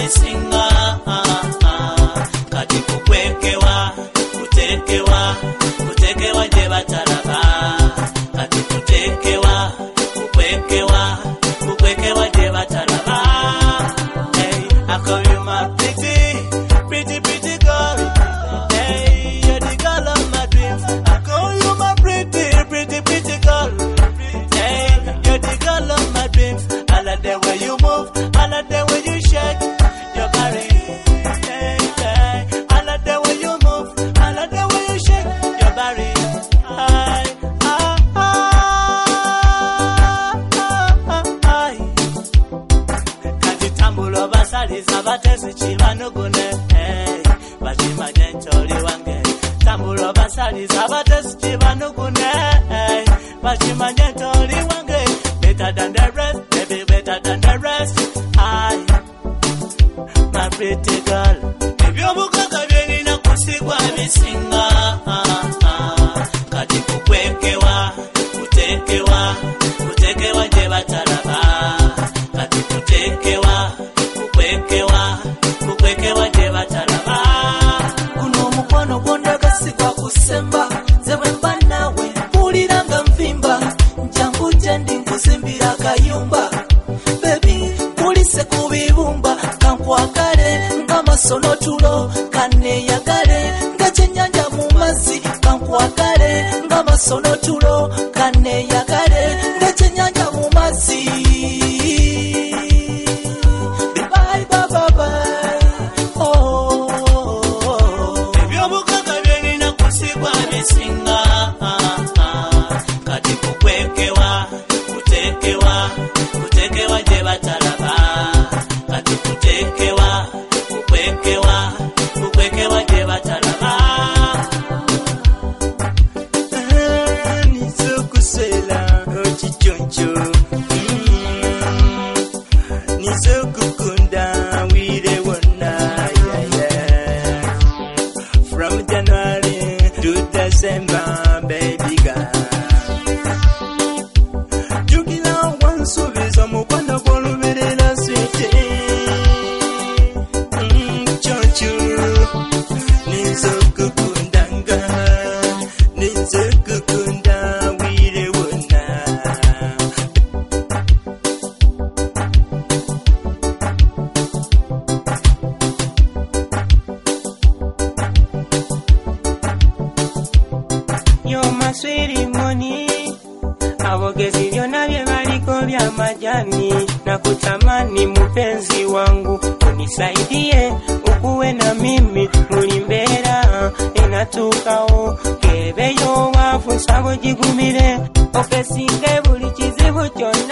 bisinga kati kukwekewa kutekewa je batalaba kati kutekewa kukwekewa je batalaba. Hey, I call you my pretty girl. Hey, you're the girl of my dreams. I call you my pretty girl. Hey, you're the girl of my dreams. I like the way you move, I like the way you shake your body. Hey, hey, I like the way you move, I like the way you shake your body. Kati tambulo basaliza batesi chibanugune. Hey, bachimanye ncholi wange. Tambulo basaliza batesi chibanugune. Hey, bachimanye ncholi wange. Better than the rest, baby, better than the rest. I, my pretty girl. Ebyo bukaga byenina kusigwa bisinga kati kukwekewa kutekewa je batalaba kati kutekewa kukwekewa je batalaba. Kuno mukwano gwondaga sigwa kusemba zewe mba nawe mpuliranga nvimba njangu jendi nkuzimbira kayumba. Baby kulise kubibumba kankwagale ng'amasono tulo kaneyagale ng'ekyennyanja mu mazzi kankwagale ng'amasono tulo kaneyagale ng'ekyennyanja mu mazzi. Bye bye bye bye. Oh, ebyobukaga byenina kusigwa bisinga kati kukwekewa kutekewa je batalaba kati kutekewa je batalaba. Nizokusela ochichoncho nizokukunda wire wona yeah. From January to December baby girl jukila wansubiza mukwano gw'oluberera swete choncho nizokukundanga nizokukunda wire wona. You're my sweetie money. Abogezi byonna bye baliko bya majani na kutamani mpenzi wangu unisaidie ukuwe na mimi muli mbeera enatuukawo kebeyo waafu nsabo gigumire okesinge buli kizibu kyonna